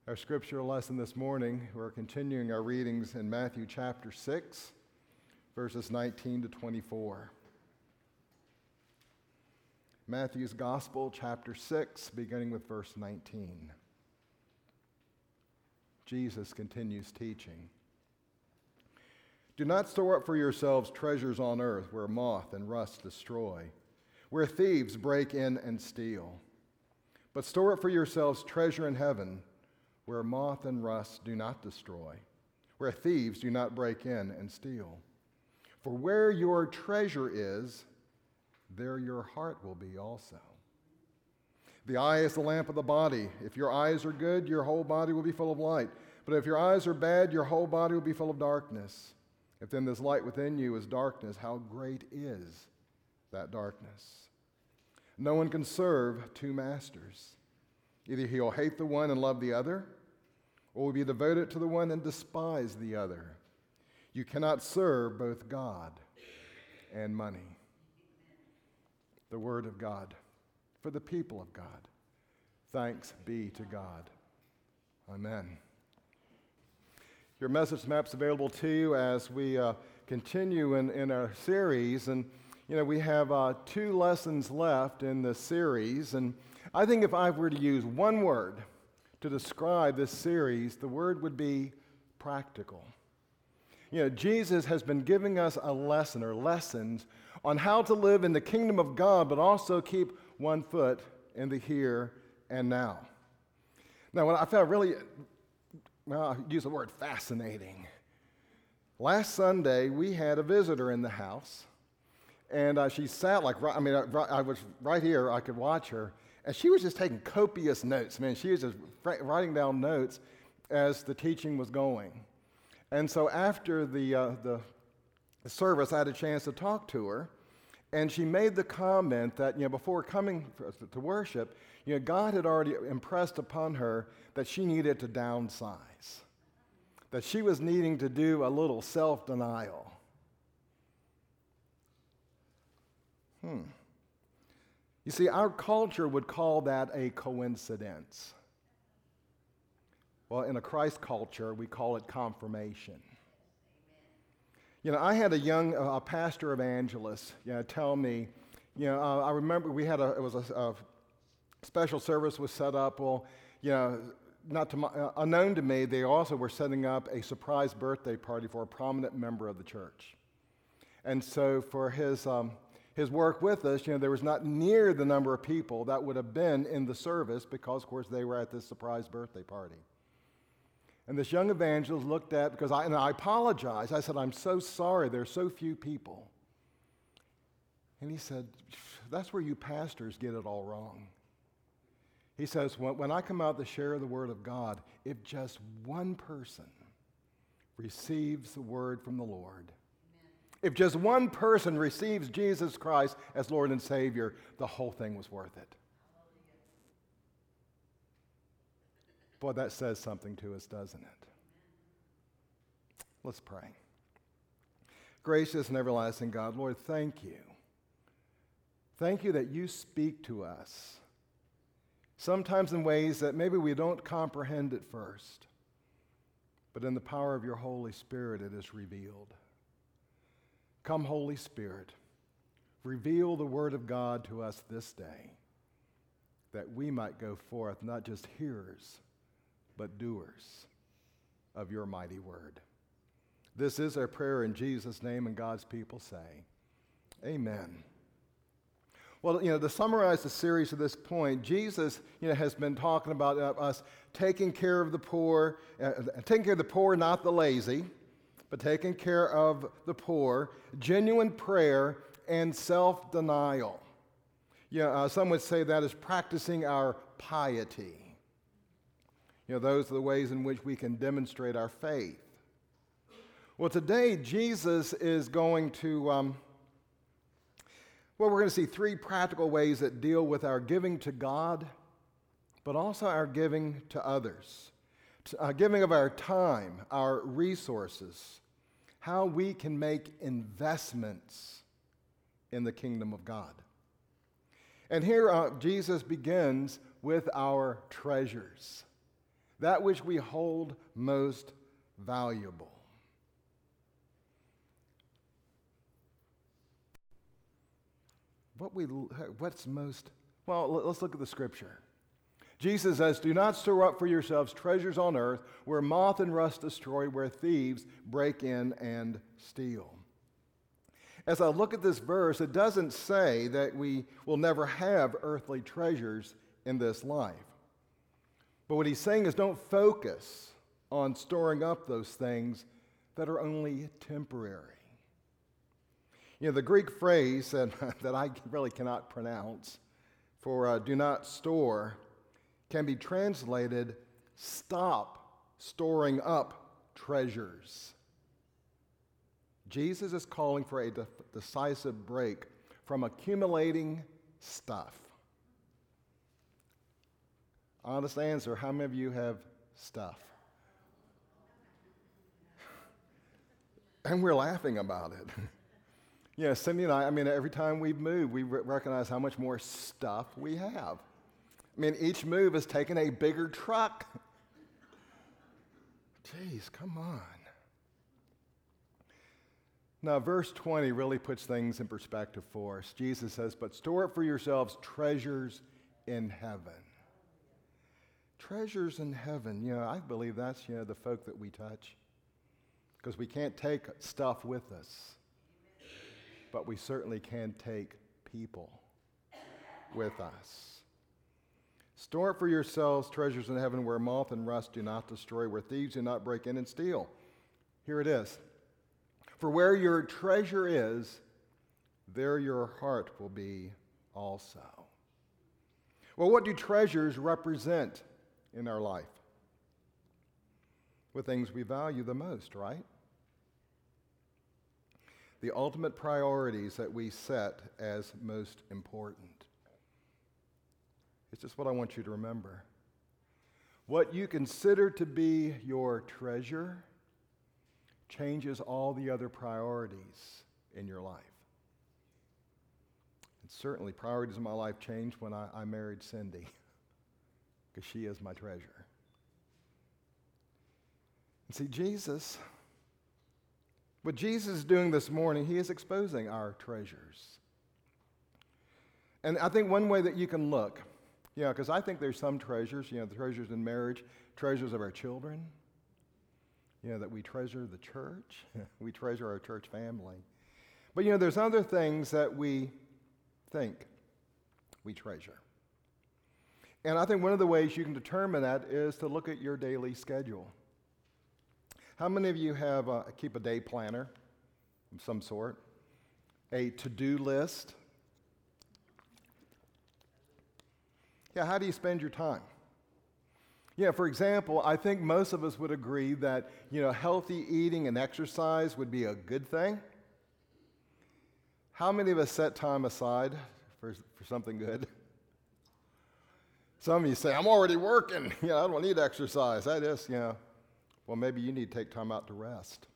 Our scripture lesson this morning, we're continuing our readings in Matthew chapter 6, verses 19 to 24. Matthew's Gospel, chapter 6, beginning with verse 19. Jesus continues teaching. Do not store up for yourselves treasures on earth where moth and rust destroy, where thieves break in and steal. But store up for yourselves treasure in heaven, where moth and rust do not destroy, where thieves do not break in and steal. For where your treasure is, there your heart will be also. The eye is the lamp of the body. If your eyes are good, your whole body will be full of light. But if your eyes are bad, your whole body will be full of darkness. If then this light within you is darkness, how great is that darkness? No one can serve two masters. Either he'll hate the one and love the other, or will be devoted to the one and despise the other. You cannot serve both God and money. The word of God for the people of God. Thanks be to God. Amen. Your message map's available to you as we continue in our series. And, we have 2 lessons left in the series. And I think if I were to use one word to describe this series, the word would be practical. Jesus has been giving us a lesson or lessons on how to live in the kingdom of God, but also keep one foot in the here and now. Now, what I found really, I'll use the word fascinating. Last Sunday, we had a visitor in the house, and she sat I was right here, I could watch her, and she was just taking copious notes. She was just writing down notes as the teaching was going. And so after the service, I had a chance to talk to her, and she made the comment that, before coming to worship, God had already impressed upon her that she needed to downsize, that she was needing to do a little self-denial. You see, our culture would call that a coincidence. Well, in a Christ culture, we call it confirmation. I had a young pastor evangelist tell me, I remember a special service was set up. Well, unknown to me, they also were setting up a surprise birthday party for a prominent member of the church. And so for his work with us, there was not near the number of people that would have been in the service because, of course, they were at this surprise birthday party. And this young evangelist looked at, because I apologized. I said, I'm so sorry, there's so few people. And he said, that's where you pastors get it all wrong. He says, when I come out to share the word of God, if just one person receives the word from the Lord, if just one person receives Jesus Christ as Lord and Savior, the whole thing was worth it. Boy, that says something to us, doesn't it? Let's pray. Gracious and everlasting God, Lord, thank you. Thank you that you speak to us, sometimes in ways that maybe we don't comprehend at first, but in the power of your Holy Spirit it is revealed. Come, Holy Spirit, reveal the word of God to us this day, that we might go forth not just hearers, but doers of your mighty word. This is our prayer in Jesus' name, and God's people say, amen. Well, to summarize the series to this point, Jesus, has been talking about us taking care of the poor, not the lazy, but taking care of the poor, genuine prayer, and self-denial. Some would say that is practicing our piety. Those are the ways in which we can demonstrate our faith. Well, today, Jesus is going to, we're going to see 3 practical ways that deal with our giving to God, but also our giving to others. Giving of our time, our resources, how we can make investments in the kingdom of God. And here Jesus begins with our treasures. that which we hold most valuable. What's most, well, let's look at the scripture. Jesus says, do not store up for yourselves treasures on earth where moth and rust destroy, where thieves break in and steal. As I look at this verse, it doesn't say that we will never have earthly treasures in this life. But what he's saying is don't focus on storing up those things that are only temporary. You know, the Greek phrase that I really cannot pronounce for do not store can be translated, stop storing up treasures. Jesus is calling for a decisive break from accumulating stuff. Honest answer, how many of you have stuff? And we're laughing about it. Yeah, Cindy and I mean, every time we move, we recognize how much more stuff we have. I mean, each move has taken a bigger truck. Jeez, come on. Now, verse 20 really puts things in perspective for us. Jesus says, but store up for yourselves treasures in heaven. Treasures in heaven. You know, I believe that's, the folk that we touch. Because we can't take stuff with us. But we certainly can take people with us. Store up for yourselves treasures in heaven where moth and rust do not destroy, where thieves do not break in and steal. Here it is. For where your treasure is, there your heart will be also. Well, what do treasures represent in our life? The things we value the most, right? The ultimate priorities that we set as most important. It's just what I want you to remember. What you consider to be your treasure changes all the other priorities in your life. And certainly priorities in my life changed when I married Cindy, because she is my treasure. And see, what Jesus is doing this morning, he is exposing our treasures. And I think one way that you can look, because I think there's some treasures, the treasures in marriage, treasures of our children, that we treasure the church, we treasure our church family. But there's other things that we think we treasure. And I think one of the ways you can determine that is to look at your daily schedule. How many of you keep a day planner of some sort? A to-do list? Yeah, how do you spend your time? Yeah, for example, I think most of us would agree that, healthy eating and exercise would be a good thing. How many of us set time aside for something good? Some of you say, I'm already working. I don't need exercise. That is, well, maybe you need to take time out to rest.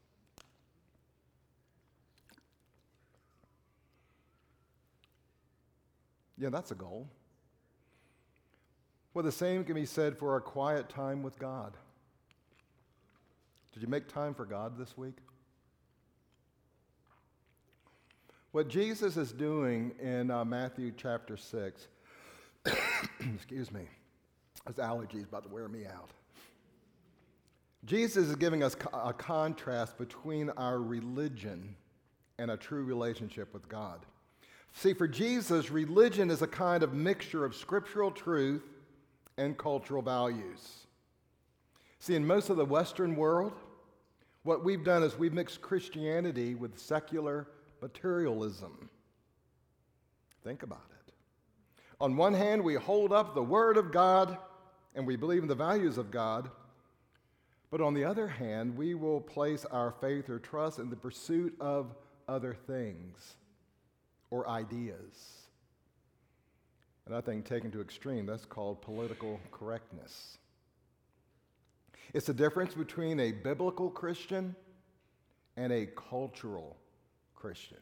Yeah, that's a goal. Well, the same can be said for our quiet time with God. Did you make time for God this week? What Jesus is doing in Matthew chapter 6, excuse me, this allergy is about to wear me out. Jesus is giving us a contrast between our religion and a true relationship with God. See, for Jesus, religion is a kind of mixture of scriptural truth and cultural values. See, in most of the Western world, what we've done is we've mixed Christianity with secular materialism. Think about it. On one hand, we hold up the Word of God and we believe in the values of God. But on the other hand, we will place our faith or trust in the pursuit of other things or ideas. And I think taken to extreme, that's called political correctness. It's the difference between a biblical Christian and a cultural Christian.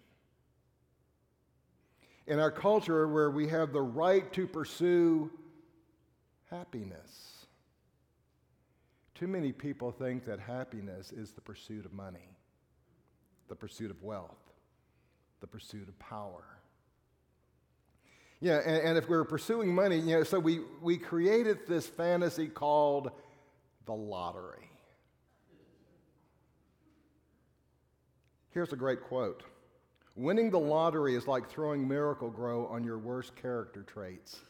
In our culture where we have the right to pursue happiness, Too many people think that happiness is the pursuit of money, the pursuit of wealth, the pursuit of power. Yeah, and if we're pursuing money, so we created this fantasy called the lottery. Here's a great quote. Winning the lottery is like throwing Miracle-Gro on your worst character traits.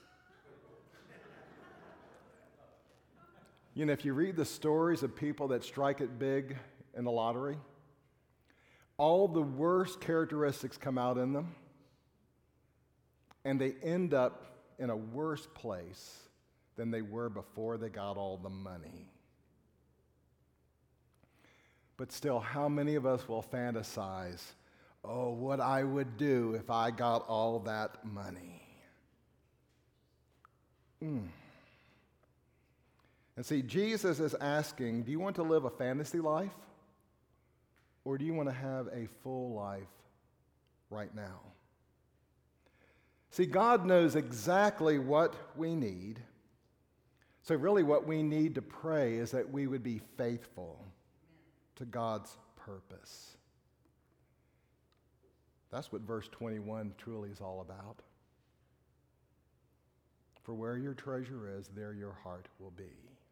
If you read the stories of people that strike it big in the lottery, all the worst characteristics come out in them, and they end up in a worse place than they were before they got all the money. But still, how many of us will fantasize, oh, what I would do if I got all that money? And see, Jesus is asking, do you want to live a fantasy life? Or do you want to have a full life right now? See, God knows exactly what we need. So really what we need to pray is that we would be faithful to God's purpose. That's what verse 21 truly is all about. For where your treasure is, there your heart will be.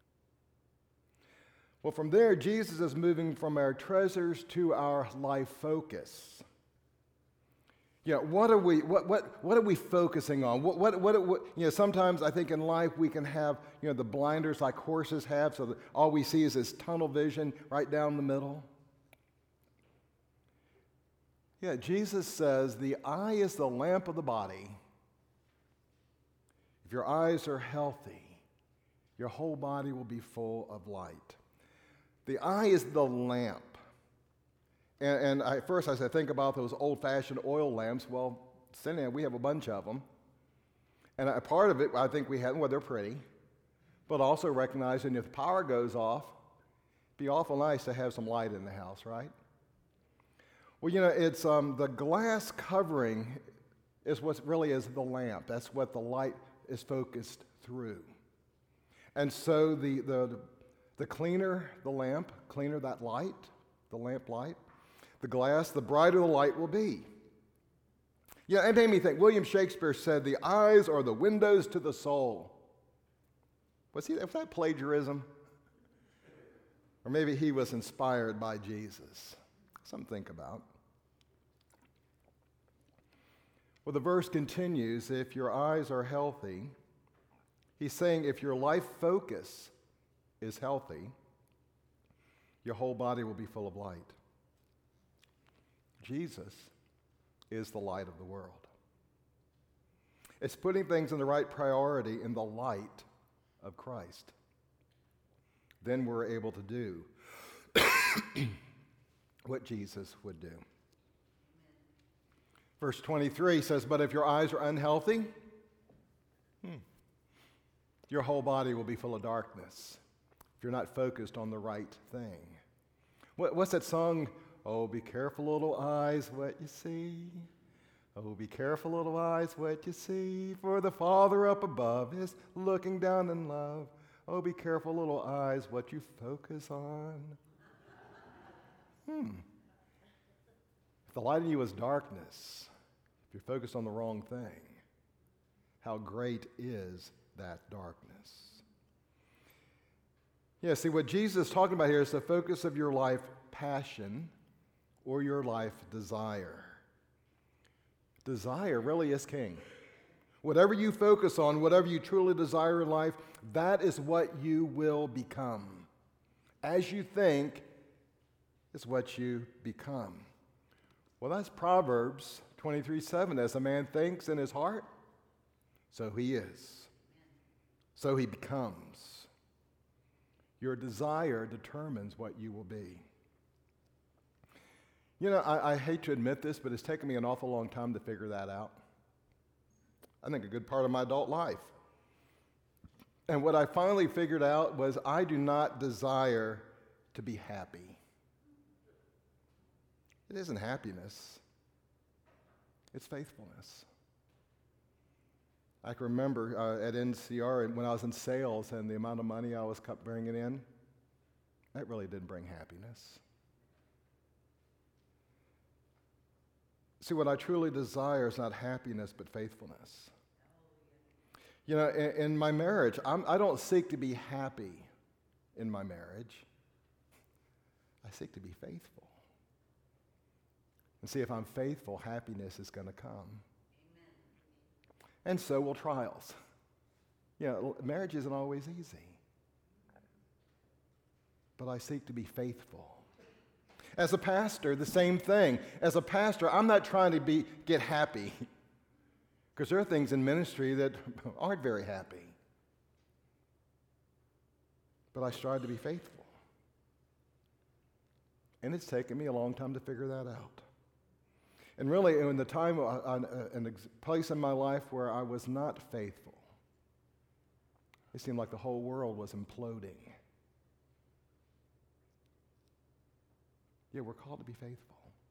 Well, from there, Jesus is moving from our treasures to our life focus. What are we focusing on? Sometimes I think in life we can have, the blinders like horses have, so that all we see is this tunnel vision right down the middle. Jesus says the eye is the lamp of the body. If your eyes are healthy, your whole body will be full of light. The eye is the lamp. And first, as I think about those old-fashioned oil lamps, well, we have a bunch of them. And a part of it, I think we have, they're pretty, but also recognizing if the power goes off, it'd be awful nice to have some light in the house, right? Well, it's the glass covering is what really is the lamp. That's what the light is focused through. And so the cleaner the lamp, cleaner that light, the lamp light, the glass, the brighter the light will be. It made me think, William Shakespeare said, the eyes are the windows to the soul. Was that plagiarism? Or maybe he was inspired by Jesus. Something to think about. Well, the verse continues, if your eyes are healthy, he's saying if your life focus is healthy, your whole body will be full of light. Jesus is the light of the world. It's putting things in the right priority in the light of Christ. Then we're able to do what Jesus would do. Verse 23 says, but if your eyes are unhealthy, your whole body will be full of darkness if you're not focused on the right thing. What's that song? Oh, be careful, little eyes, what you see. Oh, be careful, little eyes, what you see. For the Father up above is looking down in love. Oh, be careful, little eyes, what you focus on. If the light in you is darkness, if you're focused on the wrong thing, how great is that darkness? See, what Jesus is talking about here is the focus of your life passion or your life desire. Desire really is king. Whatever you focus on, whatever you truly desire in life, that is what you will become. As you think is what you become. Well, that's Proverbs 23:7. As a man thinks in his heart, so he is. So he becomes. Your desire determines what you will be. I hate to admit this, but it's taken me an awful long time to figure that out. I think a good part of my adult life. And what I finally figured out was I do not desire to be happy. It isn't happiness. It's faithfulness. I can remember at NCR when I was in sales and the amount of money I was bringing in. that really didn't bring happiness. See, what I truly desire is not happiness, but faithfulness. You know, in my marriage, I don't seek to be happy in my marriage. I seek to be faithful. And see, if I'm faithful, happiness is going to come. Amen. And so will trials. You know, marriage isn't always easy. But I seek to be faithful. As a pastor, the same thing. As a pastor, I'm not trying to get happy. Because there are things in ministry that aren't very happy. But I strive to be faithful. And it's taken me a long time to figure that out. And really, in the time, in a place in my life where I was not faithful, it seemed like the whole world was imploding. Yeah, we're called to be faithful.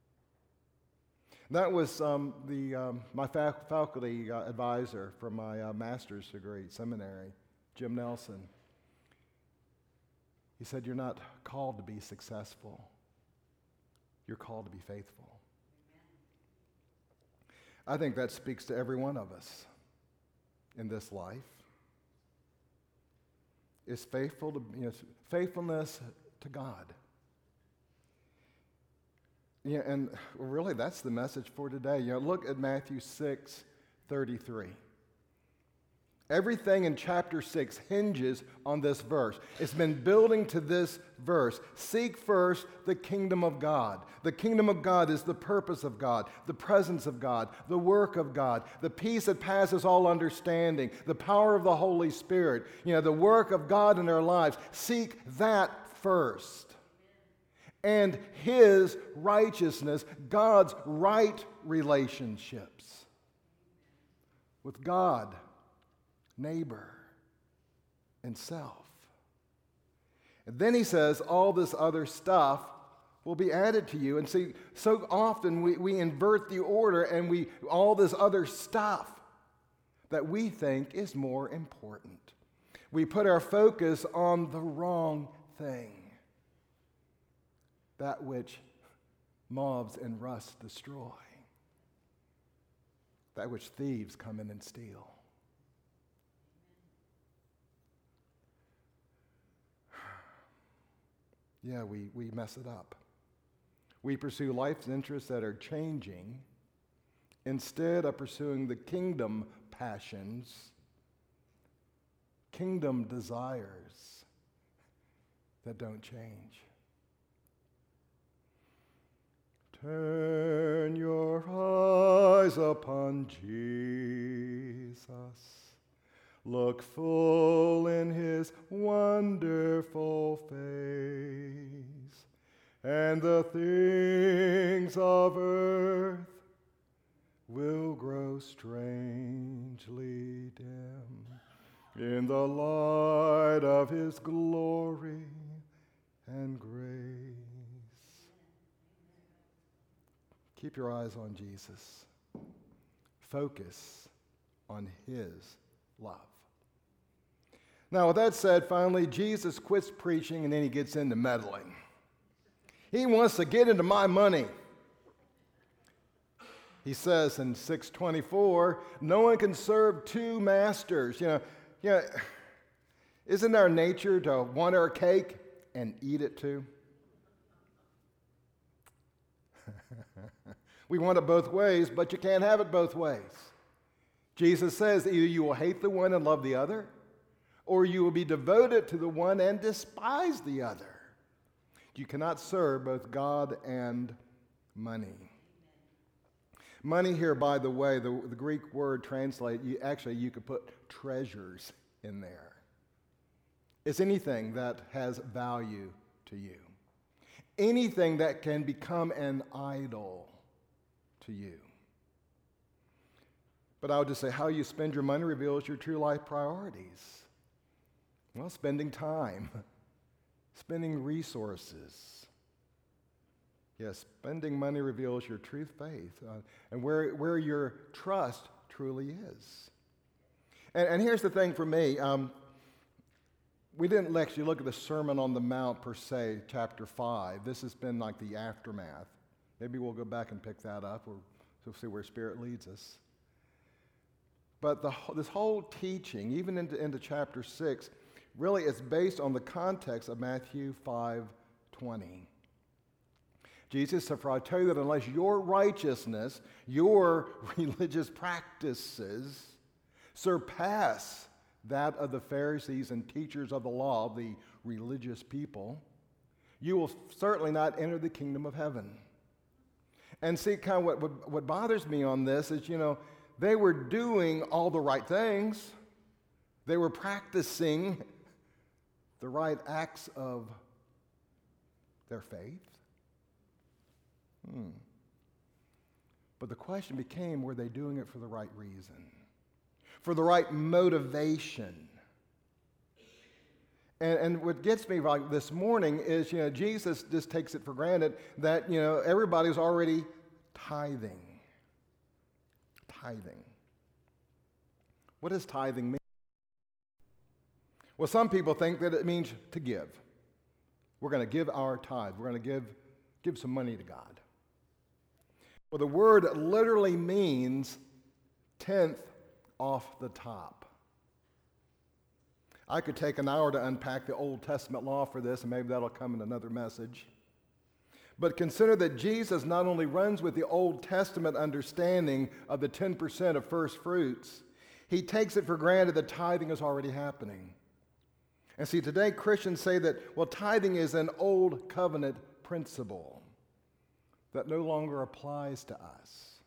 That was my faculty advisor for my master's degree at seminary, Jim Nelson. He said, "You're not called to be successful. You're called to be faithful." I think that speaks to every one of us in this life. Is faithfulness to God. Yeah, and really that's the message for today. You know, look at Matthew 6:33. Everything in chapter 6 hinges on this verse. It's been building to this verse. Seek first the kingdom of God. The kingdom of God is the purpose of God, the presence of God, the work of God, the peace that passes all understanding, the power of the Holy Spirit, you know, the work of God in our lives. Seek that first. And His righteousness, God's right relationships with God, neighbor, and self. And then he says all this other stuff will be added to you. And see, so often we invert the order and all this other stuff that we think is more important. We put our focus on the wrong thing. That which moths and rust destroy. That which thieves come in and steal. Yeah, we mess it up. We pursue life's interests that are changing instead of pursuing the kingdom passions, kingdom desires that don't change. Turn your eyes upon Jesus. Look full in His wonderful face, and the things of earth will grow strangely dim in the light of His glory and grace. Keep your eyes on Jesus. Focus on His love. Now, with that said, finally, Jesus quits preaching and then He gets into meddling. He wants to get into my money. He says in 6:24, no one can serve two masters. You know, isn't our nature to want our cake and eat it too? We want it both ways, but you can't have it both ways. Jesus says either you will hate the one and love the other, or you will be devoted to the one and despise the other. You cannot serve both God and money. Money here, by the way, the Greek word translate, you could put treasures in there. It's anything that has value to you. Anything that can become an idol to you. But I would just say how you spend your money reveals your true life priorities. Well, spending time, spending resources. Yes, spending money reveals your true faith and where your trust truly is. And here's the thing for me. We didn't actually look at the Sermon on the Mount per se, chapter 5. This has been like the aftermath. Maybe we'll go back and pick that up, or we'll see where Spirit leads us. But this whole teaching, even into chapter 6, really is based on the context of Matthew 5:20. Jesus said, "For I tell you that unless your righteousness, your religious practices surpass that of the Pharisees and teachers of the law, the religious people, you will certainly not enter the kingdom of heaven." And see, kind of what bothers me on this is, they were doing all the right things. They were practicing the right acts of their faith. But the question became, were they doing it for the right reason? For the right motivation? And what gets me like this morning is, Jesus just takes it for granted that, everybody's already tithing. Tithing. What does tithing mean? Well, some people think that it means to give. We're going to give our tithe. We're going to give some money to God. Well, the word literally means tenth off the top. I could take an hour to unpack the Old Testament law for this, and maybe that'll come in another message. But consider that Jesus not only runs with the Old Testament understanding of the 10% of first fruits, he takes it for granted that tithing is already happening. And see, today Christians say that, tithing is an old covenant principle that no longer applies to us.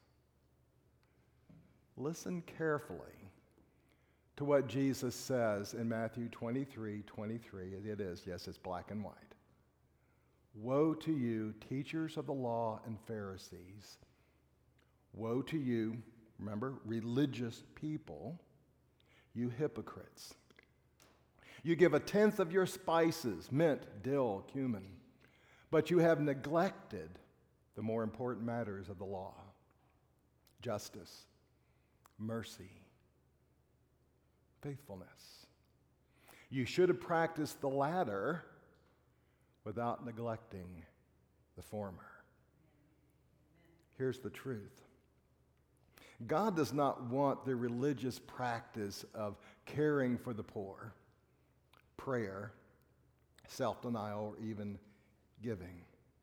Listen carefully to what Jesus says in Matthew 23:23. It is, yes, it's black and white. "Woe to you, teachers of the law and Pharisees. Woe to you," remember, religious people, "you hypocrites. You give a tenth of your spices, mint, dill, cumin, but you have neglected the more important matters of the law: justice, mercy, faithfulness. You should have practiced the latter without neglecting the former." Here's the truth. God does not want the religious practice of caring for the poor, prayer, self-denial, or even giving.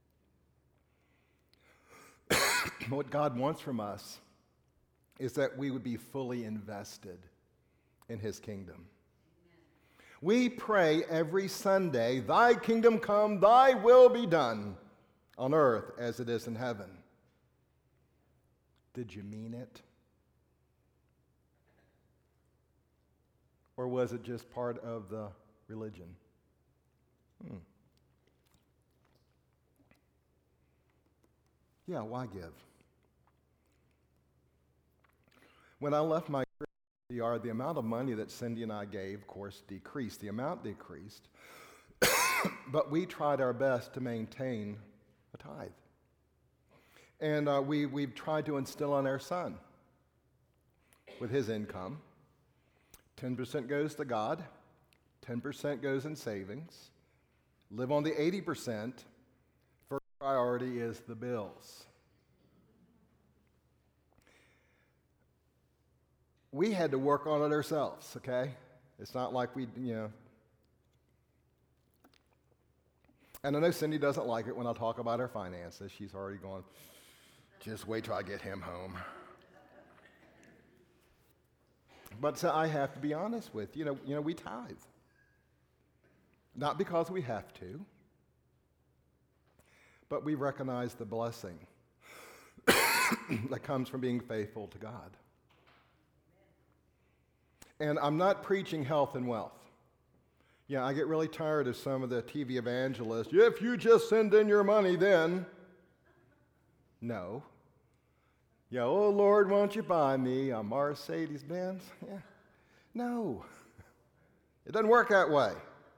What God wants from us is that we would be fully invested in his kingdom. We pray every Sunday, "Thy kingdom come, thy will be done on earth as it is in heaven." Did you mean it? Or was it just part of the religion? Yeah, why give? When I left my yard, the amount of money that Cindy and I gave, of course, decreased. The amount decreased, but we tried our best to maintain a tithe. And we've tried to instill on our son, with his income, 10% goes to God, 10% goes in savings. Live on the 80%. First priority is the bills. We had to work on it ourselves, okay? It's not like we. And I know Cindy doesn't like it when I talk about our finances. She's already going, "Just wait till I get him home." But so I have to be honest with you. We tithe. Not because we have to, but we recognize the blessing that comes from being faithful to God. And I'm not preaching health and wealth. I get really tired of some of the TV evangelists. "If you just send in your money, then." No. "Oh, Lord, won't you buy me a Mercedes-Benz?" Yeah. No. It doesn't work that way.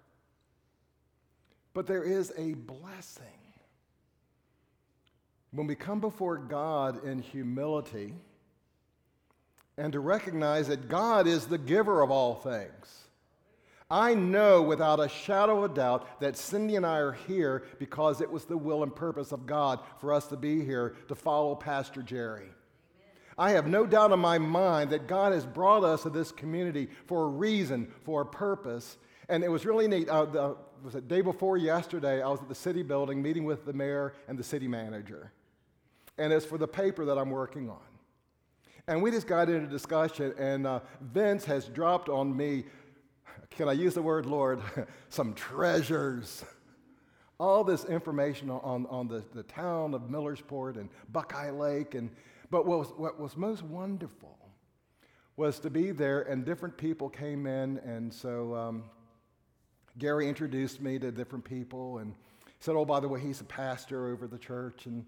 But there is a blessing when we come before God in humility and to recognize that God is the giver of all things. I know without a shadow of a doubt that Cindy and I are here because it was the will and purpose of God for us to be here to follow Pastor Jerry. Amen. I have no doubt in my mind that God has brought us to this community for a reason, for a purpose. And it was really neat. Was the day before yesterday, I was at the city building meeting with the mayor and the city manager. And it's for the paper that I'm working on. And we just got into discussion, and Vince has dropped on me, can I use the word, Lord, some treasures. All this information on the town of Millersport and Buckeye Lake. But what was most wonderful was to be there, and different people came in, and so Gary introduced me to different people and said, oh, by the way, he's a pastor over the church. And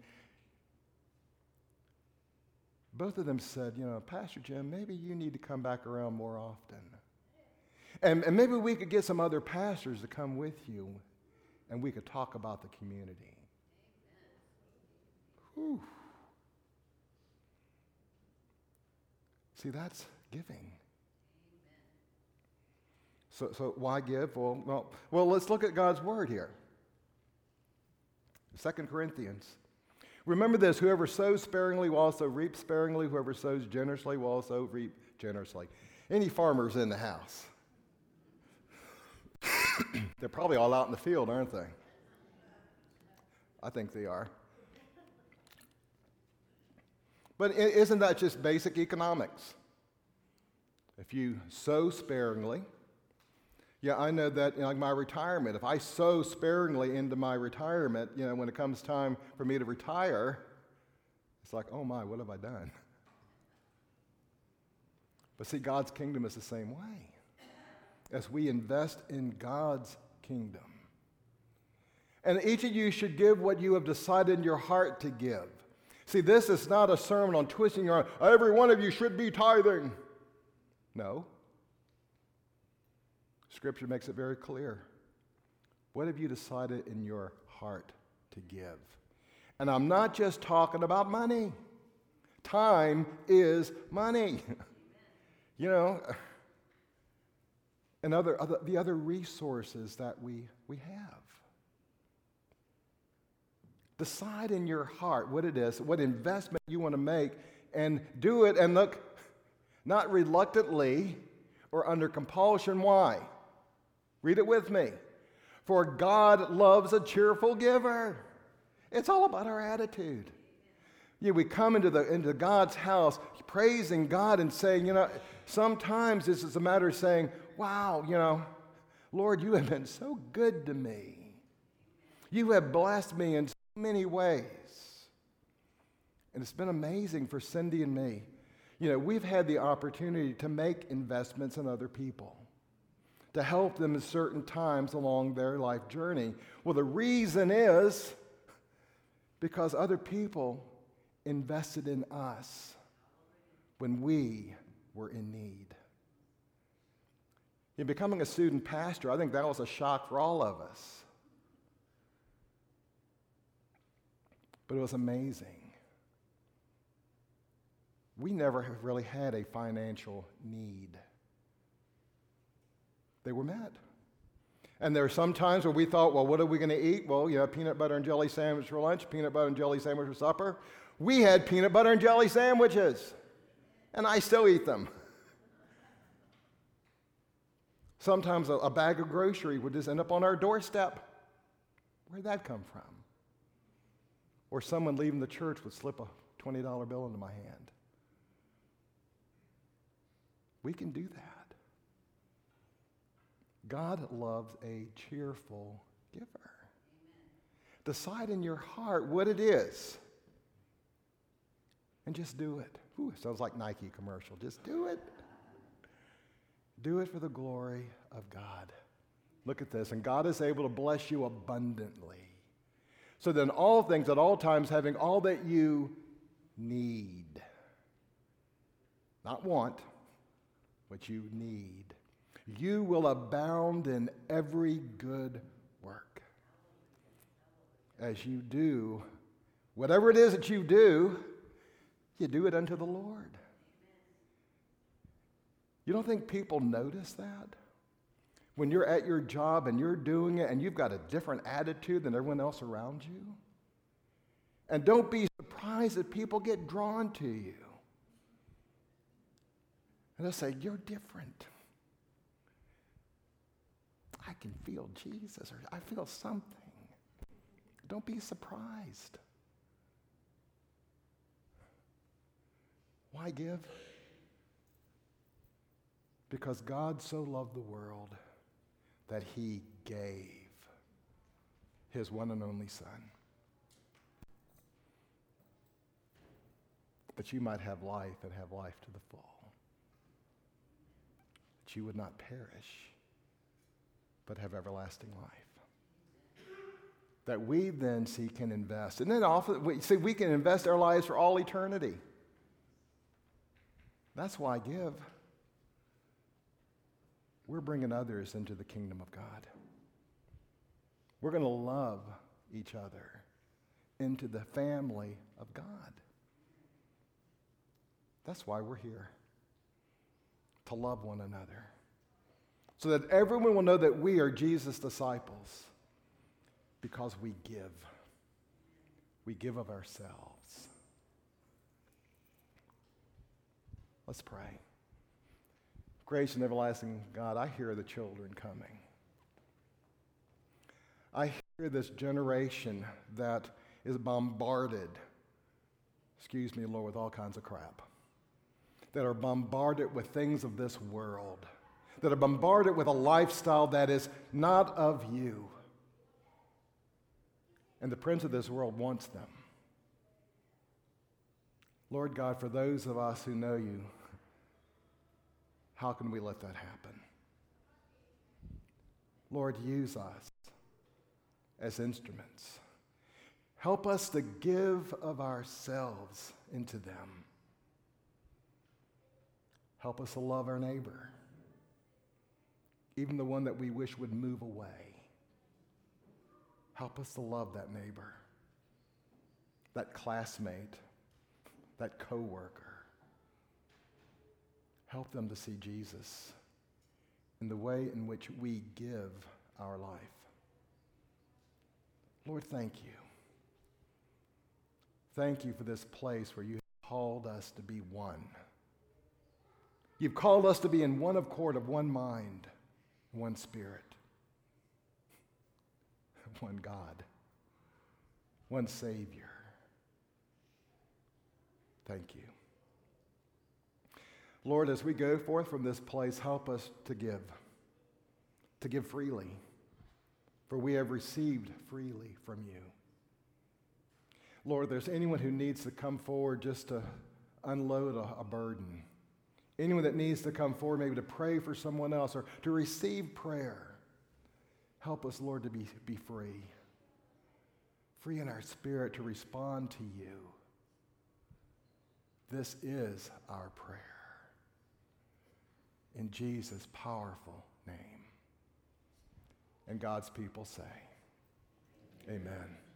both of them said, Pastor Jim, maybe you need to come back around more often. And maybe we could get some other pastors to come with you, and we could talk about the community. Whew. See, that's giving. So why give? Well, let's look at God's word here. 2 Corinthians. Remember this, whoever sows sparingly will also reap sparingly. Whoever sows generously will also reap generously. Any farmers in the house? They're probably all out in the field, aren't they? I think they are. But isn't that just basic economics? If you sow sparingly, I know that like my retirement, if I sow sparingly into my retirement, when it comes time for me to retire, it's like, oh my, what have I done? But see, God's kingdom is the same way. As we invest in God's kingdom. And each of you should give what you have decided in your heart to give. See, this is not a sermon on twisting your arm. Every one of you should be tithing. No. Scripture makes it very clear. What have you decided in your heart to give? And I'm not just talking about money. Time is money. And the other resources that we have. Decide in your heart what it is, what investment you want to make, and do it, and look, not reluctantly or under compulsion. Why? Read it with me. For God loves a cheerful giver. It's all about our attitude. We come into God's house praising God and saying, sometimes this is a matter of saying, wow, Lord, you have been so good to me. You have blessed me in so many ways. And it's been amazing for Cindy and me. We've had the opportunity to make investments in other people, to help them at certain times along their life journey. Well, the reason is because other people invested in us when we were in need. In becoming a student pastor, I think that was a shock for all of us. But it was amazing. We never have really had a financial need. They were met. And there are some times where we thought, well, what are we going to eat? Well, peanut butter and jelly sandwich for lunch, peanut butter and jelly sandwich for supper. We had peanut butter and jelly sandwiches, and I still eat them. Sometimes a bag of grocery would just end up on our doorstep. Where'd that come from? Or someone leaving the church would slip a $20 bill into my hand. We can do that. God loves a cheerful giver. Amen. Decide in your heart what it is. And just do it. Ooh, it sounds like Nike commercial. Just do it. Do it for the glory of God. Look at this. And God is able to bless you abundantly. So then all things at all times having all that you need. Not want, but you need. You will abound in every good work. As you do, whatever it is that you do it unto the Lord. You don't think people notice that? When you're at your job and you're doing it and you've got a different attitude than everyone else around you. And don't be surprised that people get drawn to you. And they'll say, you're different. I can feel Jesus, or I feel something. Don't be surprised. Why give? Because God so loved the world that he gave his one and only Son. That you might have life and have life to the full. That you would not perish, but have everlasting life. That we then can invest. And then often, we can invest our lives for all eternity. That's why I give. We're bringing others into the kingdom of God. We're going to love each other into the family of God. That's why we're here, to love one another, so that everyone will know that we are Jesus' disciples because we give. We give of ourselves. Let's pray. Gracious and everlasting God, I hear the children coming. I hear this generation that is bombarded, excuse me, Lord, with all kinds of crap, that are bombarded with things of this world, that are bombarded with a lifestyle that is not of you. And the prince of this world wants them. Lord God, for those of us who know you, how can we let that happen? Lord, use us as instruments. Help us to give of ourselves into them. Help us to love our neighbor, even the one that we wish would move away. Help us to love that neighbor, that classmate, that coworker. Help them to see Jesus in the way in which we give our life. Lord, thank you. Thank you for this place where you have called us to be one. You've called us to be in one accord of one mind, one spirit, one God, one Savior. Thank you. Lord, as we go forth from this place, help us to give freely, for we have received freely from you. Lord, if there's anyone who needs to come forward just to unload a burden, anyone that needs to come forward maybe to pray for someone else or to receive prayer, help us, Lord, to be free. Free in our spirit to respond to you. This is our prayer. In Jesus' powerful name. And God's people say, amen.